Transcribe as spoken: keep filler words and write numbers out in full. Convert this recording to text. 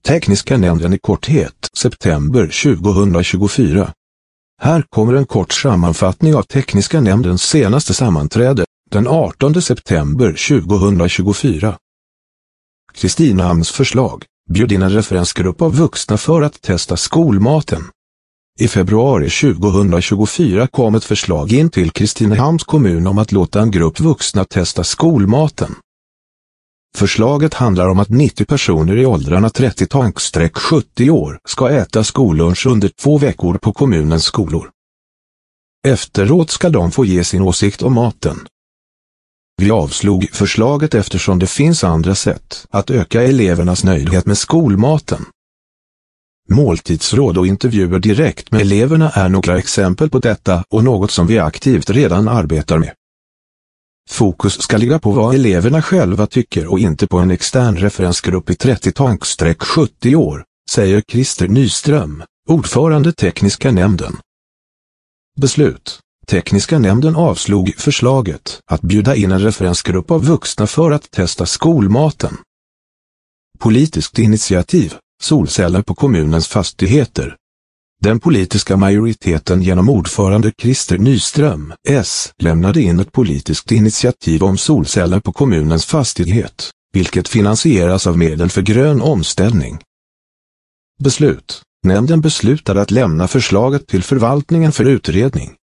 Tekniska nämnden i korthet, september tjugohundratjugofyra. Här kommer en kort sammanfattning av tekniska nämndens senaste sammanträde, den artonde september tjugohundratjugofyra. Kristinehamns förslag, bjud in en referensgrupp av vuxna för att testa skolmaten. I februari tjugohundratjugofyra kom ett förslag in till Kristinehamns kommun om att låta en grupp vuxna testa skolmaten. Förslaget handlar om att nittio personer i åldrarna trettio till sjuttio år ska äta skollunch under två veckor på kommunens skolor. Efteråt ska de få ge sin åsikt om maten. Vi avslog förslaget eftersom det finns andra sätt att öka elevernas nöjdhet med skolmaten. Måltidsråd och intervjuer direkt med eleverna är några exempel på detta och något som vi aktivt redan arbetar med. Fokus ska ligga på vad eleverna själva tycker och inte på en extern referensgrupp i trettio till sjuttio år, säger Christer Nyström, ordförande tekniska nämnden. Beslut. Tekniska nämnden avslog förslaget att bjuda in en referensgrupp av vuxna för att testa skolmaten. Politiskt initiativ, solceller på kommunens fastigheter. Den politiska majoriteten genom ordförande Christer Nyström, S, lämnade in ett politiskt initiativ om solceller på kommunens fastighet, vilket finansieras av medel för grön omställning. Beslut. Nämnden beslutade att lämna förslaget till förvaltningen för utredning.